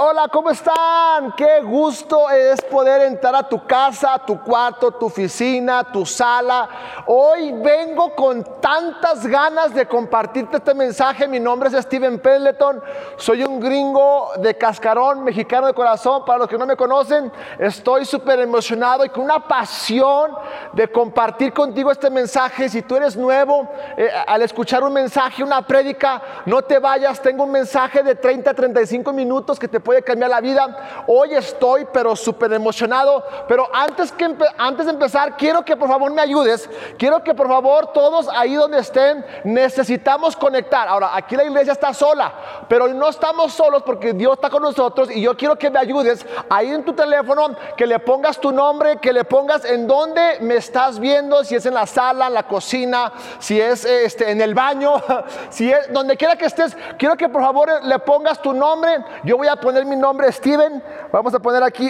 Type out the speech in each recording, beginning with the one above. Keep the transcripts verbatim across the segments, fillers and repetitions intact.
Hola, ¿cómo están? Qué gusto es poder entrar a tu casa, tu cuarto, tu oficina, tu sala. Hoy vengo con tantas ganas de compartirte este mensaje. Mi nombre es Steven Pendleton. Soy un gringo de cascarón, mexicano de corazón. Para los que no me conocen, estoy súper emocionado y con una pasión de compartir contigo este mensaje. Si tú eres nuevo, eh, al escuchar un mensaje, una prédica, no te vayas. Tengo un mensaje de treinta a treinta y cinco minutos que te puede cambiar la vida. Hoy estoy pero súper emocionado, pero antes, que antes de empezar quiero que por favor me ayudes. Quiero que por favor todos ahí donde estén, necesitamos conectar. Ahora, aquí la iglesia está sola, pero no estamos solos porque Dios está con nosotros, y yo quiero que me ayudes ahí en tu teléfono, que le pongas tu nombre, que le pongas en dónde me estás viendo, si es en la sala, en la cocina, si es este, en el baño, si es donde quiera que estés. Quiero que por favor le pongas tu nombre. Yo voy a poner mi nombre, Steven. Vamos a poner aquí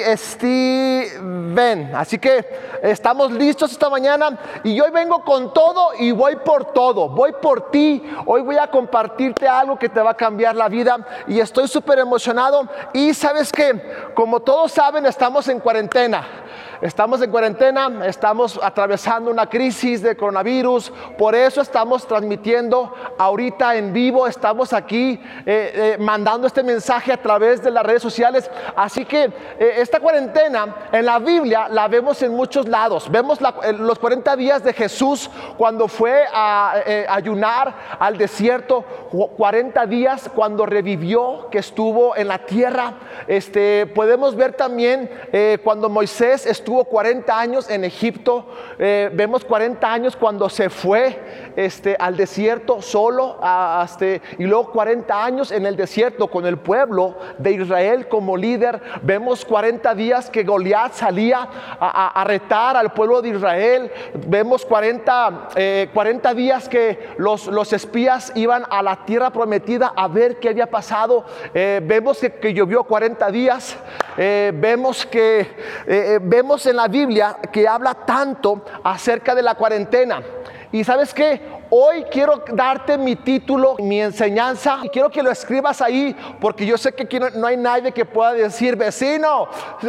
Steven. Así que estamos listos esta mañana, y hoy vengo con todo y voy por todo. Voy por ti. Hoy voy a compartirte algo que te va a cambiar la vida, y estoy súper emocionado. Y sabes que, como todos saben, estamos en cuarentena. Estamos en cuarentena, estamos atravesando una crisis de coronavirus. Por eso estamos transmitiendo ahorita en vivo. Estamos aquí eh, eh, mandando este mensaje a través de las redes sociales. Así que eh, esta cuarentena en la Biblia la vemos en muchos lados. Vemos la, eh, los cuarenta días de Jesús cuando fue a eh, ayunar al desierto. cuarenta días cuando revivió, que estuvo en la tierra. Este, podemos ver también eh, cuando Moisés estuvo cuarenta años en Egipto. Eh, vemos cuarenta años cuando se fue este, al desierto solo, a, este, y luego cuarenta años en el desierto con el pueblo de Israel como líder. Vemos cuarenta días que Goliat salía a, a, a retar al pueblo de Israel. Vemos cuarenta, eh, cuarenta días que los, los espías iban a la tierra prometida a ver qué había pasado. Eh, vemos que, que llovió cuarenta días. Eh, vemos que eh, eh, vemos en la Biblia que habla tanto acerca de la cuarentena. Y ¿sabes qué? Hoy quiero darte mi título, mi enseñanza, y quiero que lo escribas ahí, porque yo sé que aquí no, no hay nadie que pueda decir vecino.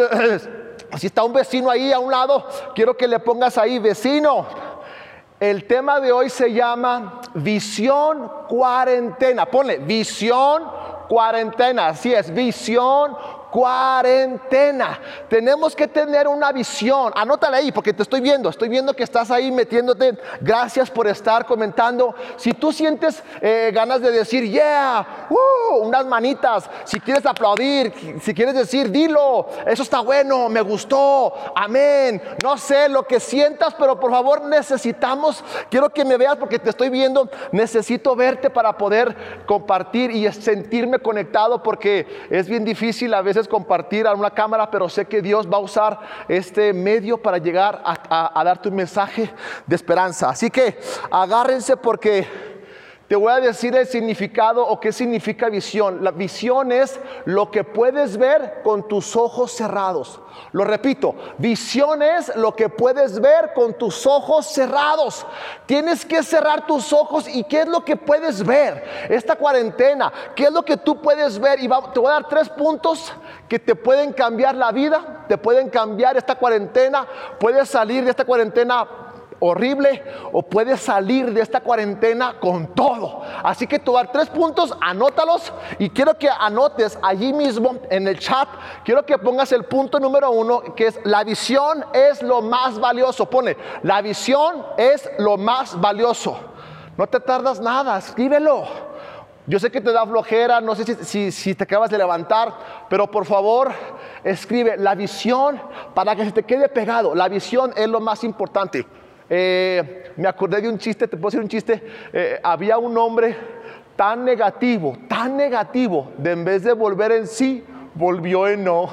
Si está un vecino ahí a un lado, quiero que le pongas ahí vecino. El tema de hoy se llama visión cuarentena. Ponle visión cuarentena. Así es, visión cuarentena. Tenemos que tener una visión. Anótala ahí porque te estoy viendo. Estoy viendo que estás ahí metiéndote. Gracias por estar comentando. Si tú sientes eh, ganas de decir yeah, uh, unas manitas. Si quieres aplaudir, si quieres decir dilo, eso está bueno, me gustó, amén. No sé lo que sientas, pero por favor necesitamos, quiero que me veas porque te estoy viendo. Necesito verte para poder compartir y sentirme conectado, porque es bien difícil a veces compartir a una cámara, pero sé que Dios va a usar este medio para llegar a, a, a darte un mensaje de esperanza. Así que agárrense, porque te voy a decir el significado o qué significa visión. La visión es lo que puedes ver con tus ojos cerrados. Lo repito, visión es lo que puedes ver con tus ojos cerrados. Tienes que cerrar tus ojos. ¿Y qué es lo que puedes ver? Esta cuarentena, ¿qué es lo que tú puedes ver? Y va, te voy a dar tres puntos que te pueden cambiar la vida, te pueden cambiar esta cuarentena. Puedes salir de esta cuarentena horrible, o puedes salir de esta cuarentena con todo. Así que te voy a dar tres puntos, anótalos, y quiero que anotes allí mismo en el chat. Quiero que pongas el punto número uno, que es: la visión es lo más valioso. Pone, la visión es lo más valioso. No te tardas nada, escríbelo. Yo sé que te da flojera, no sé si, si, si te acabas de levantar, pero por favor escribe la visión para que se te quede pegado. La visión es lo más importante. Eh, me acordé de un chiste, te puedo decir un chiste. Eh, había un hombre tan negativo, tan negativo, de en vez de volver en sí, volvió en no.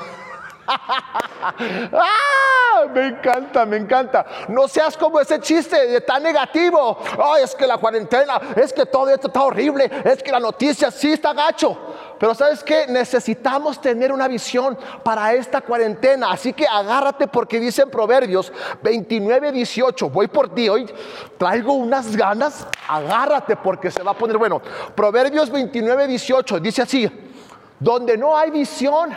¡Ah! Me encanta, me encanta. No seas como ese chiste de tan negativo. Oh, es que la cuarentena, es que todo esto está horrible, es que la noticia sí está gacho. Pero ¿sabes qué? Necesitamos tener una visión para esta cuarentena. Así que agárrate, porque dice en Proverbios veintinueve dieciocho, voy por ti, hoy traigo unas ganas. Agárrate porque se va a poner bueno. Proverbios veintinueve dieciocho dice así: Donde no hay visión,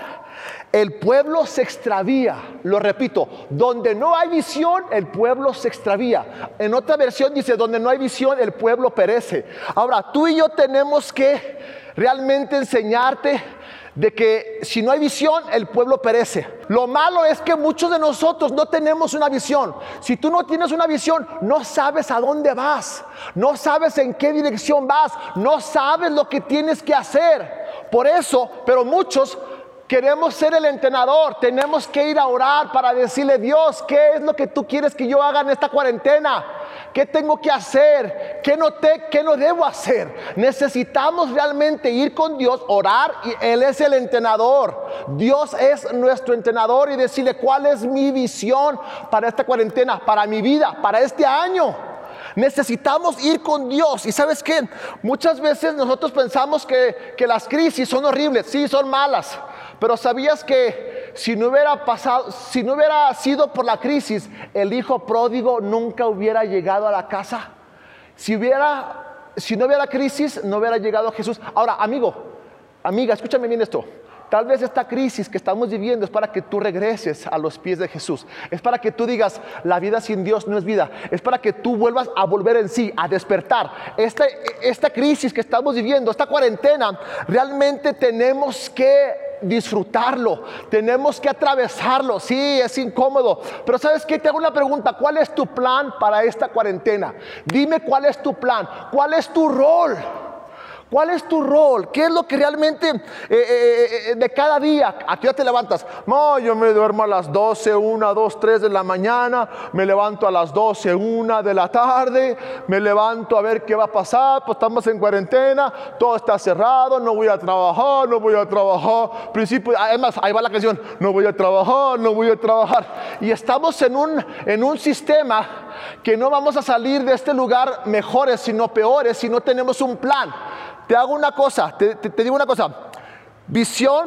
el pueblo se extravía. Lo repito, donde no hay visión, el pueblo se extravía. En otra versión dice, donde no hay visión, el pueblo perece. Ahora, tú y yo tenemos que realmente enseñarte de que si no hay visión, el pueblo perece. Lo malo es que muchos de nosotros no tenemos una visión. Si tú no tienes una visión, no sabes a dónde vas, no sabes en qué dirección vas, no sabes lo que tienes que hacer. Por eso, pero muchos queremos ser el entrenador. Tenemos que ir a orar para decirle, Dios, ¿qué es lo que tú quieres que yo haga en esta cuarentena? ¿Qué tengo que hacer? ¿Qué no, te, qué no debo hacer? Necesitamos realmente ir con Dios, orar, y Él es el entrenador. Dios es nuestro entrenador, y decirle cuál es mi visión para esta cuarentena, para mi vida, para este año. Necesitamos ir con Dios. Y ¿sabes qué? Muchas veces nosotros pensamos que, que las crisis son horribles. Sí, son malas. Pero ¿sabías que si no hubiera pasado, si no hubiera sido por la crisis, el hijo pródigo nunca hubiera llegado a la casa? Si hubiera, si no hubiera crisis, no hubiera llegado a Jesús. Ahora, amigo, amiga, escúchame bien esto. Tal vez esta crisis que estamos viviendo es para que tú regreses a los pies de Jesús. Es para que tú digas, la vida sin Dios no es vida. Es para que tú vuelvas a volver en sí, a despertar. Esta, esta crisis que estamos viviendo, esta cuarentena, realmente tenemos que disfrutarlo, tenemos que atravesarlo. Sí, es incómodo, pero ¿sabes qué? Te hago una pregunta. ¿Cuál es tu plan para esta cuarentena? Dime cuál es tu plan, cuál es tu rol. ¿Cuál es tu rol? ¿Qué es lo que realmente eh, eh, eh, de cada día? ¿A qué hora te levantas? No, yo me duermo a las doce, una, dos, tres de la mañana. Me levanto a las doce, una de la tarde. Me levanto a ver qué va a pasar. Pues estamos en cuarentena. Todo está cerrado. No voy a trabajar, no voy a trabajar. Principio, además, ahí va la canción. No voy a trabajar, no voy a trabajar. Y estamos en un, en un sistema que no vamos a salir de este lugar mejores, sino peores, si no tenemos un plan. Te hago una cosa, te, te, te digo una cosa. Visión.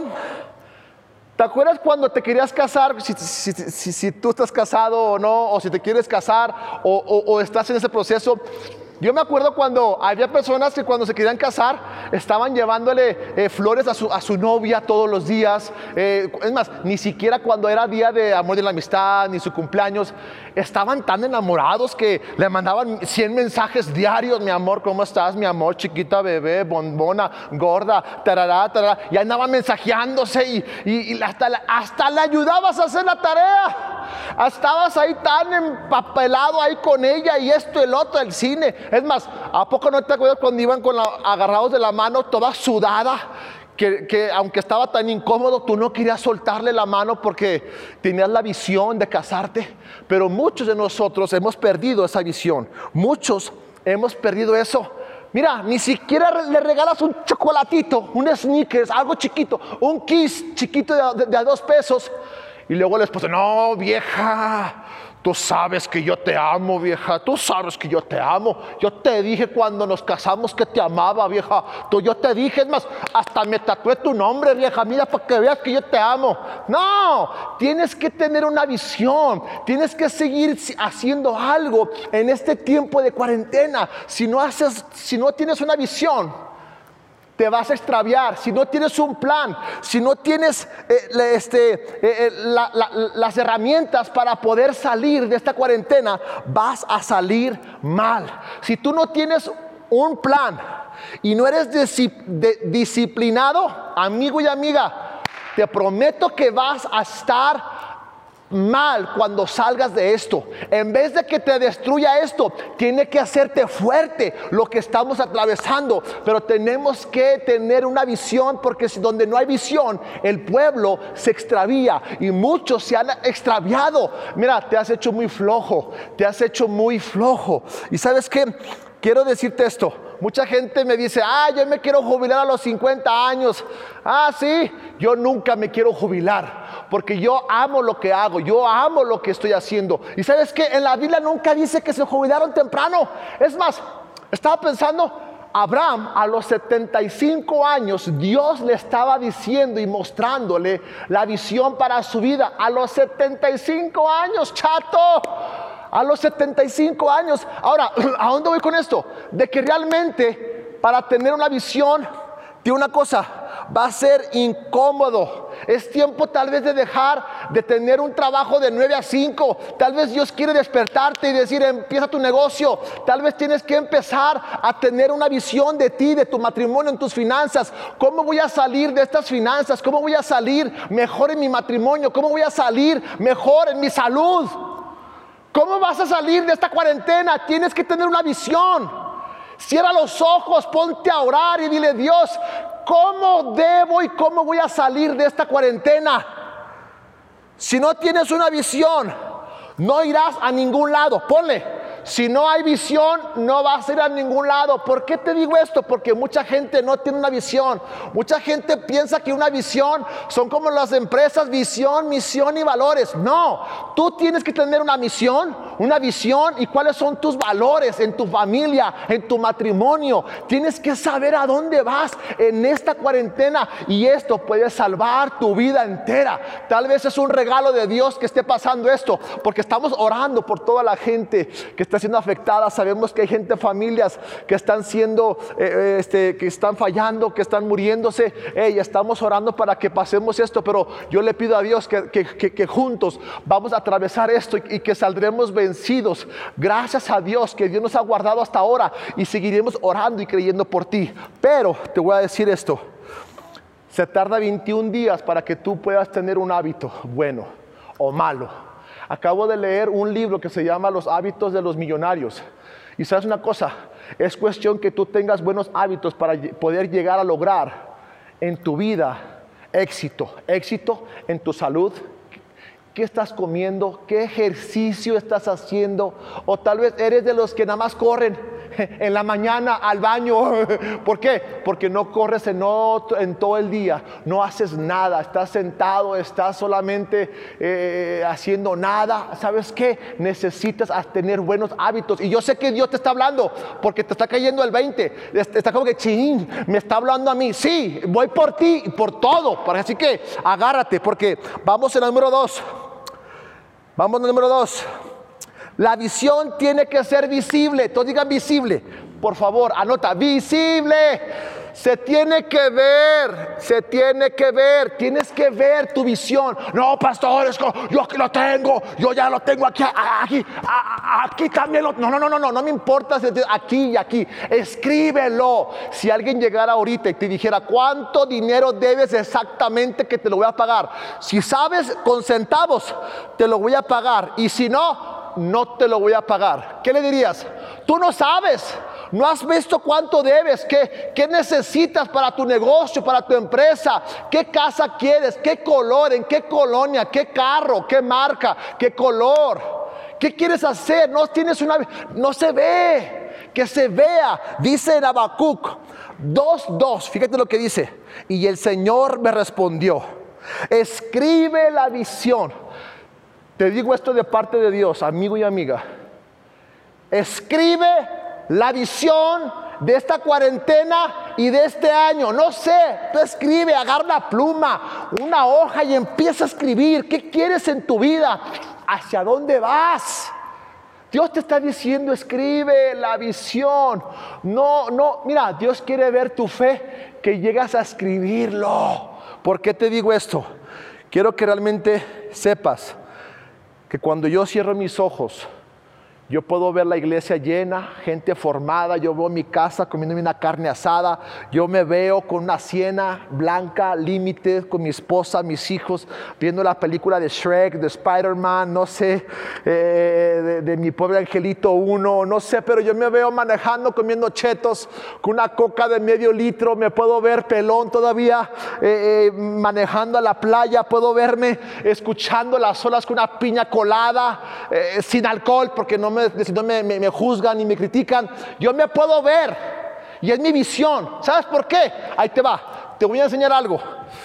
¿Te acuerdas cuando te querías casar? Si, si, si, si tú estás casado o no, o si te quieres casar, o, o, o estás en ese proceso. Yo me acuerdo cuando había personas que cuando se querían casar estaban llevándole eh, flores a su, a su novia todos los días. Eh, es más, ni siquiera cuando era día de amor y la amistad, ni su cumpleaños, estaban tan enamorados que le mandaban cien mensajes diarios. Mi amor, ¿cómo estás? Mi amor, chiquita, bebé, bombona, gorda, tarará, tarará. Y andaban mensajeándose y, y, y hasta, hasta le ayudabas a hacer la tarea. Estabas ahí tan empapelado ahí con ella y esto, el otro, el cine. Es más, ¿a poco no te acuerdas cuando iban con la, agarrados de la mano, toda sudada? Que, que aunque estaba tan incómodo, tú no querías soltarle la mano porque tenías la visión de casarte. Pero muchos de nosotros hemos perdido esa visión. Muchos hemos perdido eso. Mira, ni siquiera le regalas un chocolatito, un Snickers, algo chiquito, un Kiss chiquito de, de, de a dos pesos. Y luego el esposo, no, vieja, tú sabes que yo te amo, vieja. Tú sabes que yo te amo. Yo te dije cuando nos casamos que te amaba, vieja. Tú, yo te dije, es más, hasta me tatué tu nombre, vieja. Mira, para que veas que yo te amo. No, tienes que tener una visión. Tienes que seguir haciendo algo en este tiempo de cuarentena. Si no haces, si no tienes una visión, te vas a extraviar. Si no tienes un plan, si no tienes eh, este, eh, eh, la, la, las herramientas para poder salir de esta cuarentena, vas a salir mal. Si tú no tienes un plan y no eres disci- de, disciplinado, amigo y amiga, te prometo que vas a estar mal cuando salgas de esto. En vez de que te destruya esto, tiene que hacerte fuerte lo que estamos atravesando. Pero tenemos que tener una visión, porque si donde no hay visión, el pueblo se extravía y muchos se han extraviado. Mira, te has hecho muy flojo, te has hecho muy flojo. Y ¿sabes qué? Quiero decirte esto. Mucha gente me dice, ah, yo me quiero jubilar a los cincuenta años. Ah, sí, yo nunca me quiero jubilar, porque yo amo lo que hago, yo amo lo que estoy haciendo. Y ¿sabes qué? En la Biblia nunca dice que se jubilaron temprano. Es más, estaba pensando, Abraham a los setenta y cinco años, Dios le estaba diciendo y mostrándole la visión para su vida. A los setenta y cinco años, chato. A los setenta y cinco años. Ahora, ¿a dónde voy con esto? De que realmente para tener una visión de una cosa, va a ser incómodo. Es tiempo tal vez de dejar de tener un trabajo de nueve a cinco. Tal vez Dios quiere despertarte y decir, empieza tu negocio. Tal vez tienes que empezar a tener una visión de ti, de tu matrimonio, en tus finanzas. ¿Cómo voy a salir de estas finanzas? ¿Cómo voy a salir mejor en mi matrimonio? ¿Cómo voy a salir mejor en mi salud? ¿Cómo vas a salir de esta cuarentena? Tienes que tener una visión. Cierra los ojos, ponte a orar y dile, Dios, ¿cómo debo y cómo voy a salir de esta cuarentena? Si no tienes una visión, no irás a ningún lado. Ponle, si no hay visión, no vas a ir a ningún lado. ¿Por qué te digo esto? Porque mucha gente no tiene una visión. Mucha gente piensa que una visión son como las empresas, visión, misión y valores. No, tú tienes que tener una misión, una visión y cuáles son tus valores en tu familia, en tu matrimonio. Tienes que saber a dónde vas en esta cuarentena y esto puede salvar tu vida entera. Tal vez es un regalo de Dios que esté pasando esto, porque estamos orando por toda la gente que está siendo afectada. Sabemos que hay gente, familias que están siendo, eh, este, que están fallando, que están muriéndose. Hey, estamos orando para que pasemos esto, pero yo le pido a Dios que, que, que, que juntos vamos a atravesar esto y, y que saldremos vencidos. Gracias a Dios que Dios nos ha guardado hasta ahora y seguiremos orando y creyendo por ti. Pero te voy a decir esto: se tarda veintiún días para que tú puedas tener un hábito bueno o malo. Acabo de leer un libro que se llama Los hábitos de los millonarios. Y sabes una cosa, es cuestión que tú tengas buenos hábitos para poder llegar a lograr en tu vida éxito. Éxito en tu salud. ¿Qué estás comiendo? ¿Qué ejercicio estás haciendo? O tal vez eres de los que nada más corren en la mañana al baño. ¿Por qué? Porque no corres en, otro, en todo el día, no haces nada, estás sentado, estás solamente eh, haciendo nada. ¿Sabes qué? Necesitas tener buenos hábitos. Y yo sé que Dios te está hablando, porque te está cayendo el veinte. Está como que, ching, me está hablando a mí. Sí, voy por ti y por todo. Así que agárrate, porque vamos en el número dos. Vamos al número dos. La visión tiene que ser visible. Todos digan visible. Por favor, anota, visible. Se tiene que ver, se tiene que ver. Tienes que ver tu visión. No, pastor, es que yo aquí lo tengo. Yo ya lo tengo aquí, aquí, aquí también lo. No, no, no, no, no, no me importa si aquí y aquí. Escríbelo. Si alguien llegara ahorita y te dijera cuánto dinero debes exactamente, que te lo voy a pagar. Si sabes con centavos, te lo voy a pagar. Y si no, no te lo voy a pagar. ¿Qué le dirías? Tú no sabes, no has visto cuánto debes, qué, qué necesitas para tu negocio, para tu empresa, qué casa quieres, qué color, en qué colonia, qué carro, qué marca, qué color, qué quieres hacer. No tienes una, no se ve, que se vea. Dice en Habacuc dos dos, fíjate lo que dice: y el Señor me respondió, escribe la visión. Te digo esto de parte de Dios, amigo y amiga. Escribe la visión de esta cuarentena y de este año. No sé, tú escribe, agarra una pluma, una hoja y empieza a escribir. ¿Qué quieres en tu vida? ¿Hacia dónde vas? Dios te está diciendo, escribe la visión. No, no, mira, Dios quiere ver tu fe, que llegas a escribirlo. ¿Por qué te digo esto? Quiero que realmente sepas que cuando yo cierro mis ojos, yo puedo ver la iglesia llena, gente formada. Yo veo mi casa comiéndome una carne asada. Yo me veo con una cena blanca, límite, con mi esposa, mis hijos, viendo la película de Shrek, de Spider-Man, no sé, eh, de, de mi pobre angelito uno, no sé, pero yo me veo manejando, comiendo chetos, con una coca de medio litro. Me puedo ver pelón todavía, eh, eh, manejando a la playa. Puedo verme escuchando las olas con una piña colada, eh, sin alcohol, porque no Me, si no me, me, me juzgan y me critican. Yo me puedo ver y es mi visión. ¿Sabes por qué? Ahí te va, te voy a enseñar algo.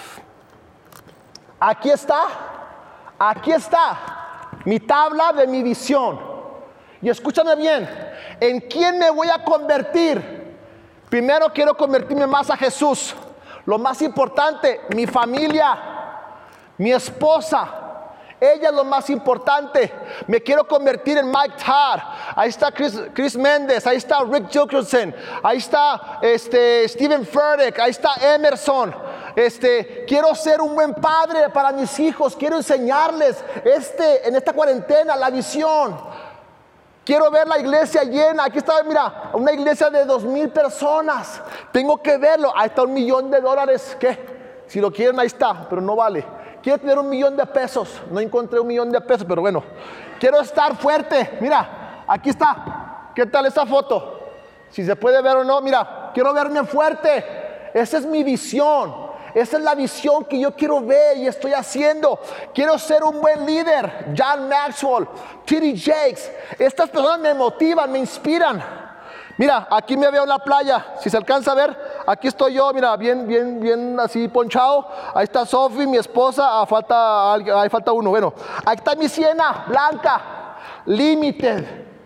Aquí está, aquí está mi tabla de mi visión. Y escúchame bien, ¿en quién me voy a convertir? Primero quiero convertirme más a Jesús. Lo más importante, mi familia, mi esposa. Ella es lo más importante. Me quiero convertir en Mike Todd. Ahí está Chris, Chris Méndez. Ahí está Rick Wilkerson. Ahí está este, Steven Furtick. Ahí está Emerson. Este, quiero ser un buen padre para mis hijos. Quiero enseñarles este, en esta cuarentena la visión. Quiero ver la iglesia llena. Aquí está, mira, una iglesia de dos mil personas. Tengo que verlo. Ahí está un millón de dólares. ¿Qué? Si lo quieren, ahí está, pero no vale. Quiero tener un millón de pesos. No encontré un millón de pesos, pero bueno. Quiero estar fuerte. Mira, aquí está. ¿Qué tal esta foto? Si se puede ver o no. Mira, quiero verme fuerte. Esa es mi visión. Esa es la visión que yo quiero ver y estoy haciendo. Quiero ser un buen líder. John Maxwell, T D Jakes. Estas personas me motivan, me inspiran. Mira, aquí me veo en la playa. Si se alcanza a ver, aquí estoy yo, mira, bien, bien, bien así ponchado. Ahí está Sophie, mi esposa. Ah, falta, ahí falta uno. Bueno, ahí está mi Siena blanca, limited.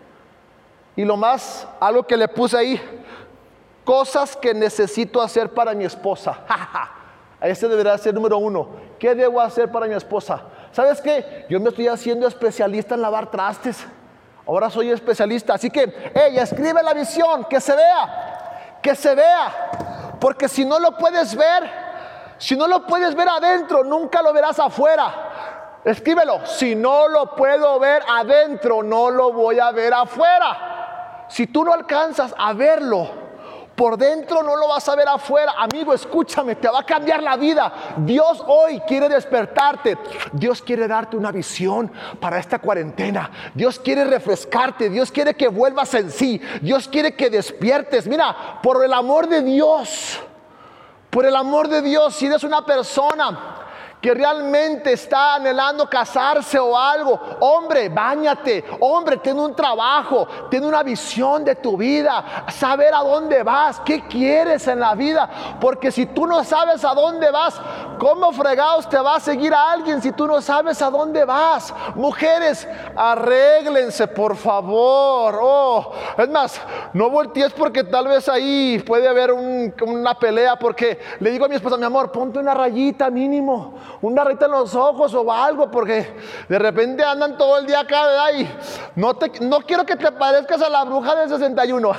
Y lo más, algo que le puse ahí, cosas que necesito hacer para mi esposa. Ese debería ser número uno. ¿Qué debo hacer para mi esposa? ¿Sabes qué? Yo me estoy haciendo especialista en lavar trastes. Ahora soy especialista. Así que, ella escribe la visión, que se vea, que se vea. Porque si no lo puedes ver, si no lo puedes ver adentro, nunca lo verás afuera. Escríbelo. Si no lo puedo ver adentro, no lo voy a ver afuera. Si tú no alcanzas a verlo por dentro, no lo vas a ver afuera. Amigo, escúchame, te va a cambiar la vida. Dios hoy quiere despertarte. Dios quiere darte una visión para esta cuarentena. Dios quiere refrescarte. Dios quiere que vuelvas en sí. Dios quiere que despiertes. Mira, por el amor de Dios, por el amor de Dios, si eres una persona que realmente está anhelando casarse o algo, hombre, báñate. Hombre, ten un trabajo, ten una visión de tu vida, saber a dónde vas, qué quieres en la vida. Porque si tú no sabes a dónde vas, ¿cómo fregados te va a seguir a alguien si tú no sabes a dónde vas? Mujeres, arréglense, por favor. Oh, es más, no voltees porque tal vez ahí puede haber un, una pelea. Porque le digo a mi esposa, mi amor, ponte una rayita mínimo, una rayita en los ojos o algo, porque de repente andan todo el día acá, ¿verdad? Y no, te, no quiero que te parezcas a la bruja del sesenta y uno.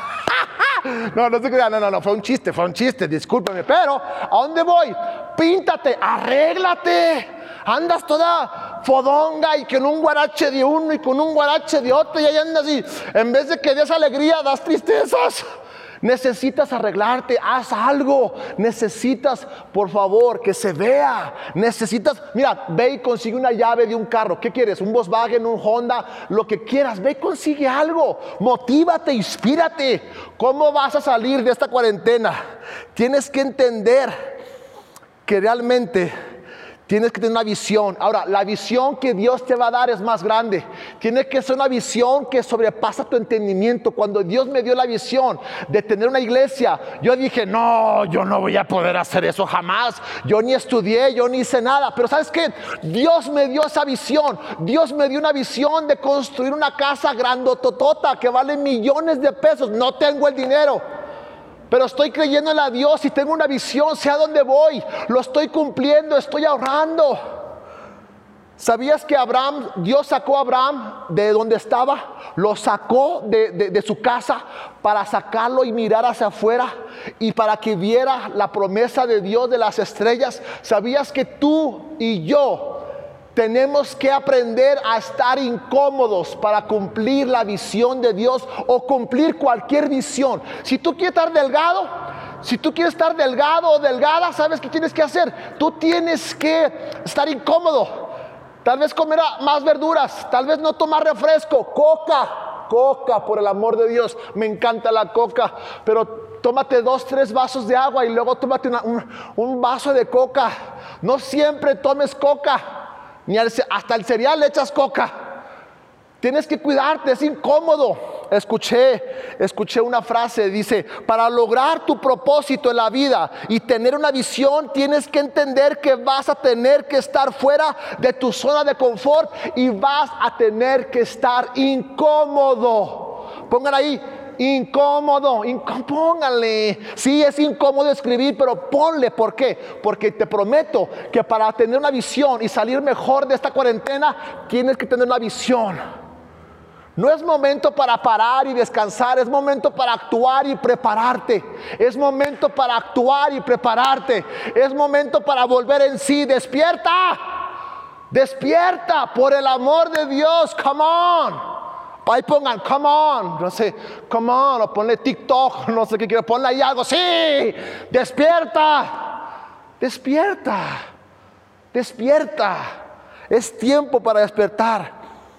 No, no se crean, no, no, no, fue un chiste, fue un chiste, discúlpame. Pero, ¿a dónde voy? Píntate, arréglate. Andas toda fodonga y con un guarache de uno y con un guarache de otro, y ahí andas y en vez de que des alegría, das tristezas. Necesitas arreglarte, haz algo. Necesitas, por favor, que se vea. Necesitas, mira, ve y consigue una llave de un carro. ¿Qué quieres? Un Volkswagen, un Honda, lo que quieras. Ve y consigue algo. Motívate, inspírate. ¿Cómo vas a salir de esta cuarentena? Tienes que entender que realmente tienes que tener una visión. Ahora, la visión que Dios te va a dar es más grande. Tiene que ser una visión que sobrepasa tu entendimiento. Cuando Dios me dio la visión de tener una iglesia, yo dije, no, yo no voy a poder hacer eso jamás. Yo ni estudié, yo ni hice nada. Pero ¿sabes qué? Dios me dio esa visión. Dios me dio una visión de construir una casa grandototota que vale millones de pesos. No tengo el dinero, pero estoy creyendo en la Dios y tengo una visión, sé a dónde voy, lo estoy cumpliendo, estoy ahorrando. ¿Sabías que Abraham, Dios sacó a Abraham de donde estaba? Lo sacó de, de, de su casa para sacarlo y mirar hacia afuera y para que viera la promesa de Dios de las estrellas. ¿Sabías que tú y yo tenemos que aprender a estar incómodos para cumplir la visión de Dios o cumplir cualquier visión? Si tú quieres estar delgado, si tú quieres estar delgado o delgada, ¿sabes qué tienes que hacer? Tú tienes que estar incómodo. Tal vez comer más verduras, tal vez no tomar refresco, coca, coca, por el amor de Dios. Me encanta la coca, pero tómate dos, tres vasos de agua y luego tómate una, un, un vaso de coca. No siempre tomes coca. Ni al, hasta el cereal le echas coca. Tienes que cuidarte, es incómodo. Escuché, escuché una frase, dice, para lograr tu propósito en la vida y tener una visión, tienes que entender que vas a tener que estar fuera de tu zona de confort y vas a tener que estar incómodo. Pongan ahí, incómodo, incó- póngale. Sí, es incómodo escribir, pero ponle. ¿Por qué? Porque te prometo que para tener una visión y salir mejor de esta cuarentena, tienes que tener una visión. No es momento para parar y descansar, es momento para actuar y prepararte. Es momento para actuar y prepararte. Es momento para volver en sí. Despierta, despierta por el amor de Dios. Come on. Ahí pongan, come on, no sé, come on, o ponle TikTok, no sé qué quiero, ponle ahí algo. Sí, despierta, despierta, despierta. Es tiempo para despertar.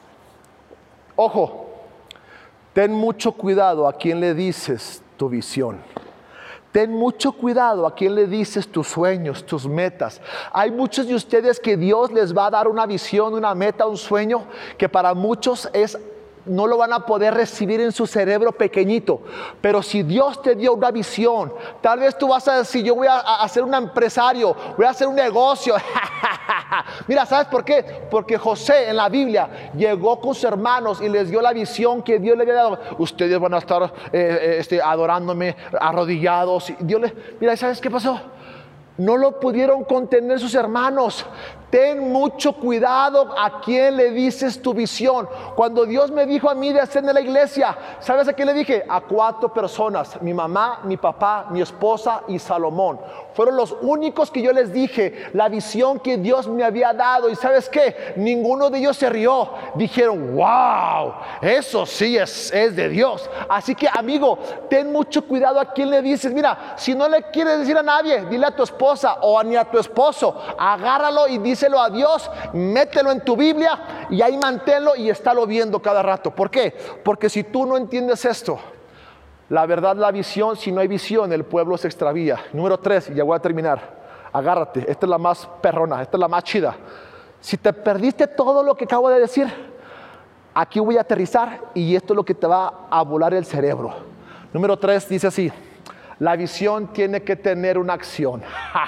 Ojo, ten mucho cuidado a quién le dices tu visión. Ten mucho cuidado a quién le dices tus sueños, tus metas. Hay muchos de ustedes que Dios les va a dar una visión, una meta, un sueño que para muchos es no lo van a poder recibir en su cerebro pequeñito. Pero si Dios te dio una visión, tal vez tú vas a decir, yo voy a, a ser un empresario, voy a hacer un negocio. Mira, ¿sabes por qué? Porque José en la Biblia llegó con sus hermanos y les dio la visión que Dios le había dado. Ustedes van a estar eh, eh, este, adorándome, arrodillados. Y Dios les, mira, ¿sabes qué pasó? No lo pudieron contener sus hermanos. Ten mucho cuidado a quién le dices tu visión. Cuando Dios me dijo a mí de hacer en la iglesia, ¿sabes a quién le dije? A cuatro personas: mi mamá, mi papá, mi esposa y Salomón. Fueron los únicos que yo les dije la visión que Dios me había dado. Y ¿sabes qué? Ninguno de ellos se rió. Dijeron, wow, eso sí es, es de Dios. Así que, amigo, ten mucho cuidado a quién le dices. Mira, si no le quieres decir a nadie, dile a tu esposa o a, ni a tu esposo. Agárralo y díselo a Dios, mételo en tu Biblia y ahí manténlo y estálo viendo cada rato. ¿Por qué? Porque si tú no entiendes esto, la verdad, la visión, si no hay visión, el pueblo se extravía. Número tres, y ya voy a terminar. Agárrate, esta es la más perrona, esta es la más chida. Si te perdiste todo lo que acabo de decir, aquí voy a aterrizar y esto es lo que te va a volar el cerebro. Número tres dice así: la visión tiene que tener una acción.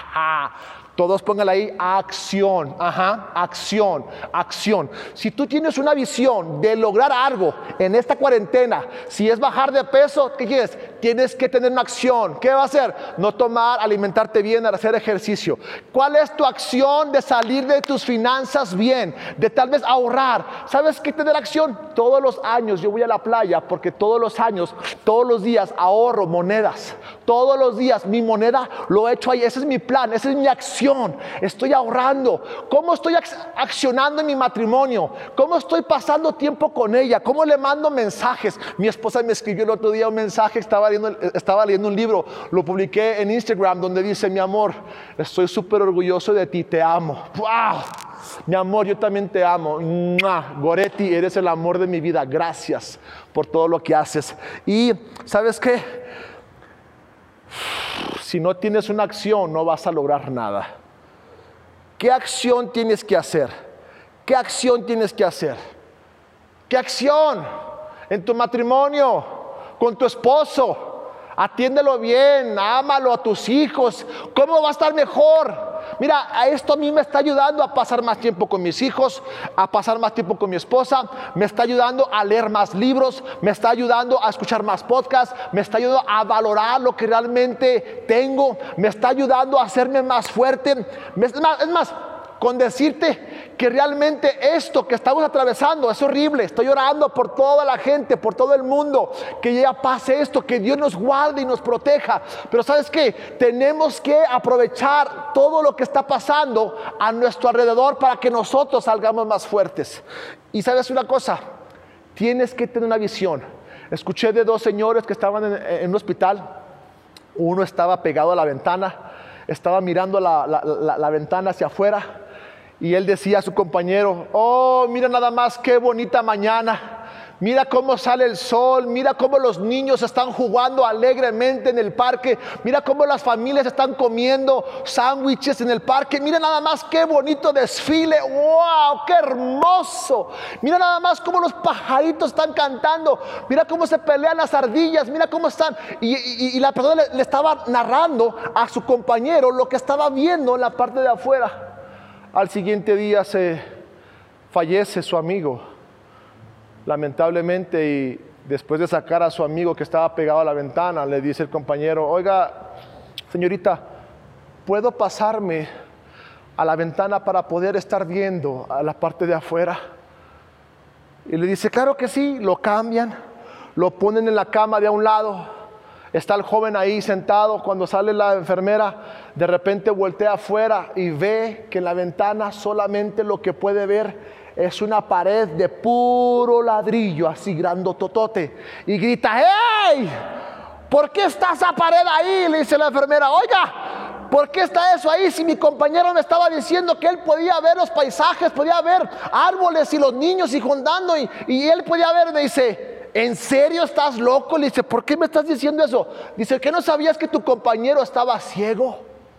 Todos pónganle ahí, acción, ajá, acción, acción. Si tú tienes una visión de lograr algo en esta cuarentena, si es bajar de peso, ¿qué quieres? Tienes que tener una acción. ¿Qué va a hacer? No tomar, alimentarte bien, hacer ejercicio. ¿Cuál es tu acción de salir de tus finanzas bien? De tal vez ahorrar. ¿Sabes qué tener acción? Todos los años yo voy a la playa porque todos los años, todos los días ahorro monedas. Todos los días mi moneda lo he hecho ahí. Ese es mi plan, esa es mi acción. Estoy ahorrando. ¿Cómo estoy accionando en mi matrimonio? ¿Cómo estoy pasando tiempo con ella? ¿Cómo le mando mensajes? Mi esposa me escribió el otro día un mensaje. Estaba leyendo, estaba leyendo un libro. Lo publiqué en Instagram donde dice: mi amor, estoy súper orgulloso de ti. Te amo. ¡Wow! Mi amor, yo también te amo. ¡Mua! Goretti, eres el amor de mi vida. Gracias por todo lo que haces. Y ¿sabes qué? Si no tienes una acción, no vas a lograr nada. ¿Qué acción tienes que hacer? ¿Qué acción tienes que hacer? ¿Qué acción? En tu matrimonio, con tu esposo. Atiéndelo bien, ámalo a tus hijos. ¿Cómo va a estar mejor? Mira, a esto a mí me está ayudando a pasar más tiempo con mis hijos, a pasar más tiempo con mi esposa, me está ayudando a leer más libros, me está ayudando a escuchar más podcasts, me está ayudando a valorar lo que realmente tengo, me está ayudando a hacerme más fuerte. Es más, es más, con decirte que realmente esto que estamos atravesando es horrible. Estoy orando por toda la gente, por todo el mundo, que ya pase esto, que Dios nos guarde y nos proteja. Pero ¿sabes qué? Tenemos que aprovechar todo lo que está pasando a nuestro alrededor para que nosotros salgamos más fuertes. Y ¿sabes una cosa? Tienes que tener una visión. Escuché de dos señores que estaban en, en un hospital. Uno estaba pegado a la ventana, estaba mirando la, la, la, la ventana hacia afuera. Y él decía a su compañero: oh, mira nada más qué bonita mañana. Mira cómo sale el sol, mira cómo los niños están jugando alegremente en el parque. Mira cómo las familias están comiendo sándwiches en el parque. Mira nada más qué bonito desfile. ¡Wow! ¡Qué hermoso! Mira nada más cómo los pajaritos están cantando. Mira cómo se pelean las ardillas. Mira cómo están. Y, y, y la persona le, le estaba narrando a su compañero lo que estaba viendo en la parte de afuera. Al siguiente día se fallece su amigo, lamentablemente, y después de sacar a su amigo que estaba pegado a la ventana, le dice el compañero: oiga, señorita, ¿puedo pasarme a la ventana para poder estar viendo a la parte de afuera? Y le dice, claro que sí. Lo cambian, lo ponen en la cama de a un lado. Está el joven ahí sentado. Cuando sale la enfermera, de repente voltea afuera y ve que en la ventana solamente lo que puede ver es una pared de puro ladrillo, así grandototote. Y grita, ¡hey! ¿Por qué está esa pared ahí? Le dice la enfermera, oiga, ¿por qué está eso ahí? Si mi compañero me estaba diciendo que él podía ver los paisajes, podía ver árboles y los niños y juntando y, y él podía ver. Me dice, ¿en serio estás loco? Le dice, ¿por qué me estás diciendo eso? Dice, ¿que no sabías que tu compañero estaba ciego?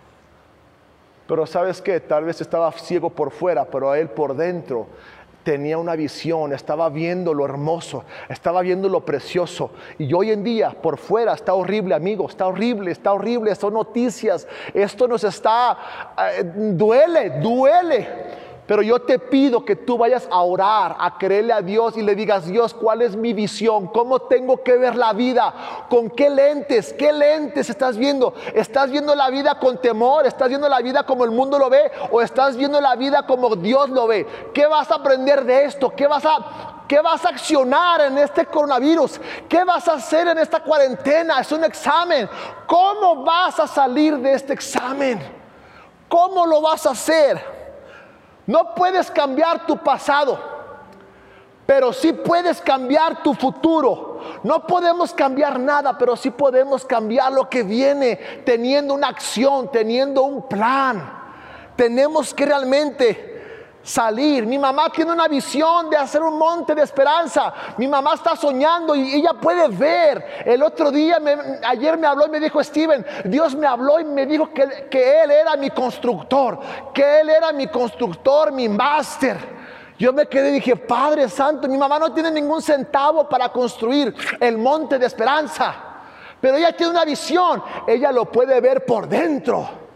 Pero ¿sabes qué? Tal vez estaba ciego por fuera, pero él por dentro tenía una visión, estaba viendo lo hermoso, estaba viendo lo precioso. Y hoy en día, por fuera, está horrible, amigo, está horrible, está horrible, son noticias, esto nos está, eh, duele, duele. Pero yo te pido que tú vayas a orar, a creerle a Dios y le digas, Dios, ¿cuál es mi visión? ¿Cómo tengo que ver la vida? ¿Con qué lentes? ¿Qué lentes estás viendo? ¿Estás viendo la vida con temor? ¿Estás viendo la vida como el mundo lo ve? ¿O estás viendo la vida como Dios lo ve? ¿Qué vas a aprender de esto? ¿Qué vas a, qué vas a accionar en este coronavirus? ¿Qué vas a hacer en esta cuarentena? Es un examen. ¿Cómo vas a salir de este examen? ¿Cómo lo vas a hacer? No puedes cambiar tu pasado, pero sí puedes cambiar tu futuro. No podemos cambiar nada, pero sí podemos cambiar lo que viene, teniendo una acción, teniendo un plan. Tenemos que realmente salir. Mi mamá tiene una visión de hacer un monte de esperanza. Mi mamá está soñando y ella puede ver. El otro día, me, ayer me habló y me dijo, Steven, Dios me habló y me dijo que, que Él era mi constructor, que Él era mi constructor, mi máster. Yo me quedé y dije, Padre Santo, mi mamá no tiene ningún centavo para construir el monte de esperanza, pero ella tiene una visión, ella lo puede ver por dentro.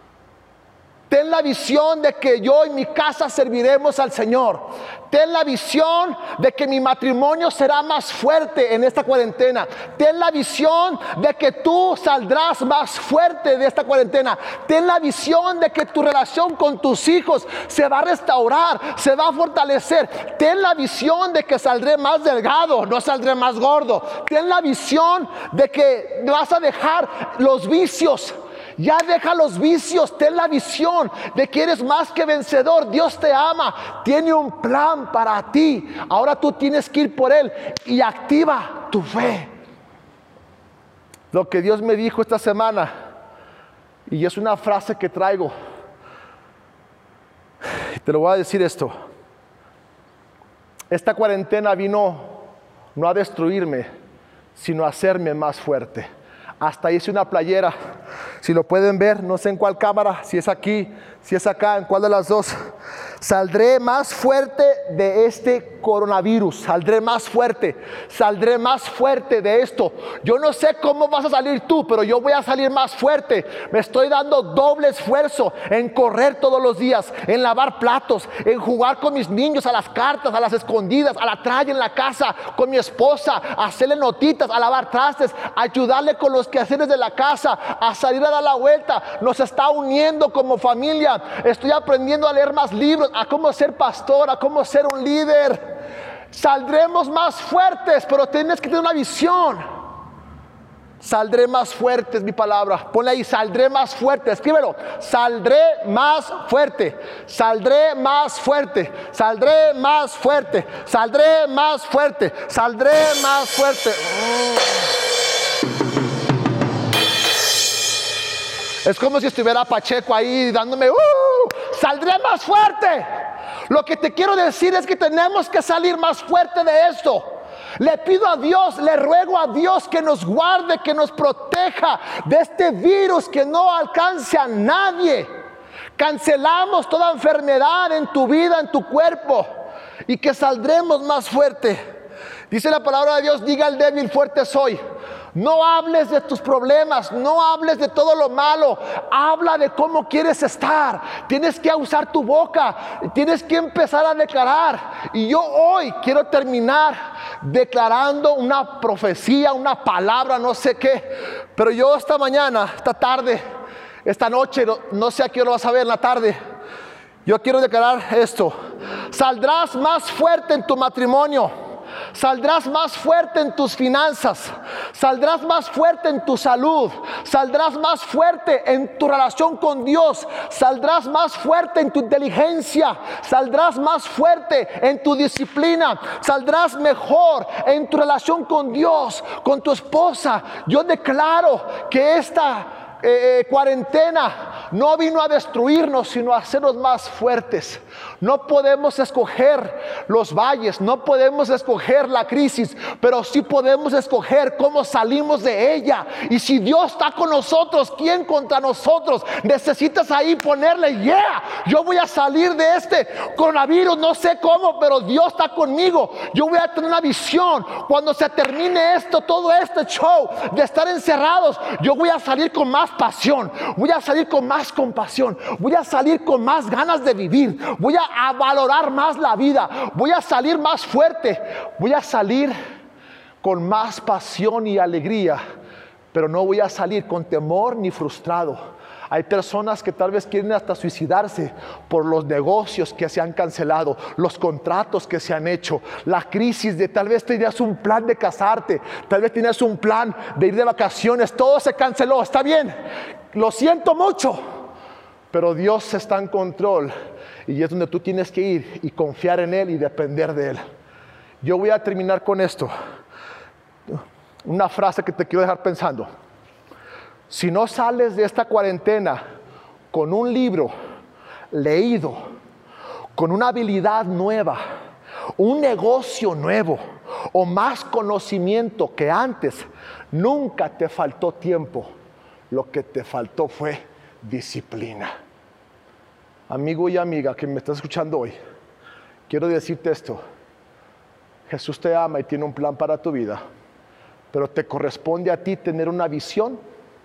Ten la visión de que yo y mi casa serviremos al Señor. Ten la visión de que mi matrimonio será más fuerte en esta cuarentena. Ten la visión de que tú saldrás más fuerte de esta cuarentena. Ten la visión de que tu relación con tus hijos se va a restaurar, se va a fortalecer. Ten la visión de que saldré más delgado, no saldré más gordo. Ten la visión de que vas a dejar los vicios. Ya deja los vicios, ten la visión de que eres más que vencedor. Dios te ama, tiene un plan para ti. Ahora tú tienes que ir por él y activa tu fe. Lo que Dios me dijo esta semana, y es una frase que traigo, te lo voy a decir esto. Esta cuarentena vino no a destruirme, sino a hacerme más fuerte. Hasta hice una playera, si lo pueden ver, no sé en cuál cámara, si es aquí, si es acá, en cuál de las dos. Saldré más fuerte de este coronavirus, saldré más fuerte, saldré más fuerte de esto. Yo no sé cómo vas a salir tú, pero yo voy a salir más fuerte. Me estoy dando doble esfuerzo en correr todos los días, en lavar platos, en jugar con mis niños a las cartas, a las escondidas, a la tralla en la casa, con mi esposa, a hacerle notitas, a lavar trastes, a ayudarle con los quehaceres de la casa, a salir a dar la vuelta. Nos está uniendo como familia. Estoy aprendiendo a leer más libros, a cómo ser pastor, a cómo ser un líder. Saldremos más fuertes, pero tienes que tener una visión. Saldré más fuerte es mi palabra. Ponle ahí, saldré más fuerte. Escríbelo. Saldré más fuerte. Saldré más fuerte. Saldré más fuerte. Saldré más fuerte. Saldré más fuerte. Es como si estuviera Pacheco ahí dándome, ¡uh! Saldré más fuerte. Lo que te quiero decir es que tenemos que salir más fuerte de esto. Le pido a Dios, le ruego a Dios que nos guarde, que nos proteja de este virus, que no alcance a nadie. Cancelamos toda enfermedad en tu vida, en tu cuerpo, y que saldremos más fuerte. Dice la palabra de Dios, diga al débil, fuerte soy. No hables de tus problemas, no hables de todo lo malo, habla de cómo quieres estar. Tienes que usar tu boca, tienes que empezar a declarar. Y yo hoy quiero terminar declarando una profecía, una palabra, no sé qué. Pero yo esta mañana, esta tarde, esta noche, no, no sé a qué hora vas a ver en la tarde. Yo quiero declarar esto. Saldrás más fuerte en tu matrimonio. Saldrás más fuerte en tus finanzas. Saldrás más fuerte en tu salud. Saldrás más fuerte en tu relación con Dios. Saldrás más fuerte en tu inteligencia. Saldrás más fuerte en tu disciplina. Saldrás mejor en tu relación con Dios, con tu esposa. Yo declaro que esta Eh, cuarentena no vino a destruirnos, sino a hacernos más fuertes. No podemos escoger los valles, no podemos escoger la crisis, pero sí podemos escoger cómo salimos de ella. Y si Dios está con nosotros, ¿quién contra nosotros? Necesitas ahí ponerle, yeah, yo voy a salir de este coronavirus, no sé cómo, pero Dios está conmigo. Yo voy a tener una visión. Cuando se termine esto, todo este show de estar encerrados, yo voy a salir con más pasión, voy a salir con más compasión, voy a salir con más ganas de vivir, voy a, a valorar más la vida, voy a salir más fuerte, voy a salir con más pasión y alegría, pero no voy a salir con temor ni frustrado. Hay personas que tal vez quieren hasta suicidarse por los negocios que se han cancelado, los contratos que se han hecho, la crisis de tal vez tenías un plan de casarte, tal vez tenías un plan de ir de vacaciones, todo se canceló. Está bien, lo siento mucho, pero Dios está en control y es donde tú tienes que ir y confiar en Él y depender de Él. Yo voy a terminar con esto, una frase que te quiero dejar pensando. Si no sales de esta cuarentena con un libro leído, con una habilidad nueva, un negocio nuevo o más conocimiento que antes, nunca te faltó tiempo. Lo que te faltó fue disciplina. Amigo y amiga que me estás escuchando hoy, quiero decirte esto. Jesús te ama y tiene un plan para tu vida, pero te corresponde a ti tener una visión,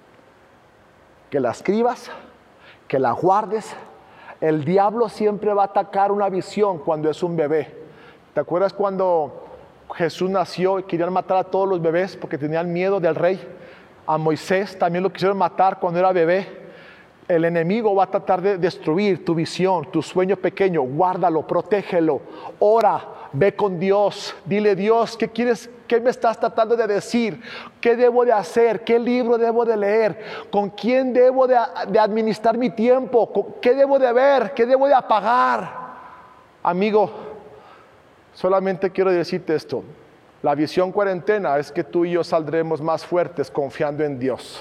que la escribas, que la guardes. El diablo siempre va a atacar una visión cuando es un bebé. ¿Te acuerdas cuando Jesús nació y querían matar a todos los bebés porque tenían miedo del rey? A Moisés también lo quisieron matar cuando era bebé. El enemigo va a tratar de destruir tu visión, tu sueño pequeño. Guárdalo, protégelo, ora, ve con Dios, dile: Dios, ¿qué quieres? ¿Qué me estás tratando de decir? ¿Qué debo de hacer? ¿Qué libro debo de leer? ¿Con quién debo de, de administrar mi tiempo? ¿Qué debo de ver? ¿Qué debo de apagar? Amigo, solamente quiero decirte esto. La visión cuarentena es que tú y yo saldremos más fuertes confiando en Dios.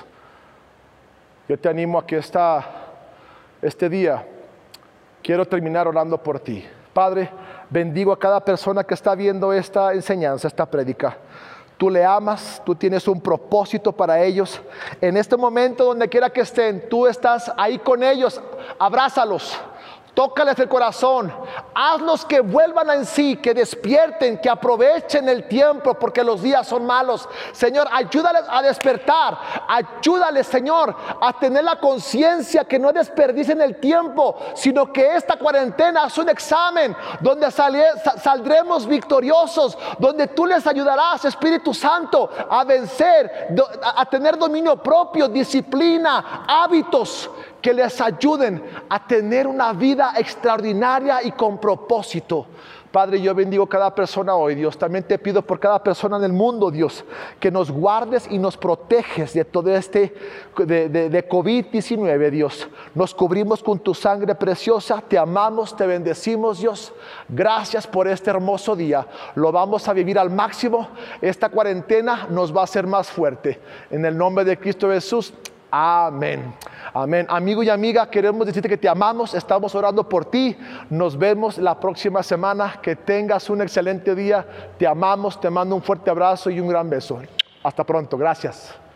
Yo te animo a que esta, este día quiero terminar orando por ti. Padre, bendigo a cada persona que está viendo esta enseñanza, esta prédica. Tú le amas, tú tienes un propósito para ellos. En este momento, donde quiera que estén, tú estás ahí con ellos. Abrázalos, tócales el corazón, hazlos que vuelvan en sí, que despierten, que aprovechen el tiempo, porque los días son malos. Señor, ayúdales a despertar, ayúdales, Señor, a tener la conciencia que no desperdicien el tiempo, sino que esta cuarentena es un examen donde sal- saldremos victoriosos, donde tú les ayudarás, Espíritu Santo, a vencer, a tener dominio propio, disciplina, hábitos que les ayuden a tener una vida extraordinaria y con propósito. Padre, yo bendigo cada persona hoy, Dios. También te pido por cada persona en el mundo, Dios, que nos guardes y nos proteges de todo este de, de, de COVID diecinueve, Dios. Nos cubrimos con tu sangre preciosa. Te amamos, te bendecimos, Dios. Gracias por este hermoso día. Lo vamos a vivir al máximo. Esta cuarentena nos va a hacer más fuerte. En el nombre de Cristo Jesús. Amén. Amén. Amigo y amiga, queremos decirte que te amamos, estamos orando por ti. Nos vemos la próxima semana. Que tengas un excelente día. Te amamos, te mando un fuerte abrazo y un gran beso. Hasta pronto. Gracias.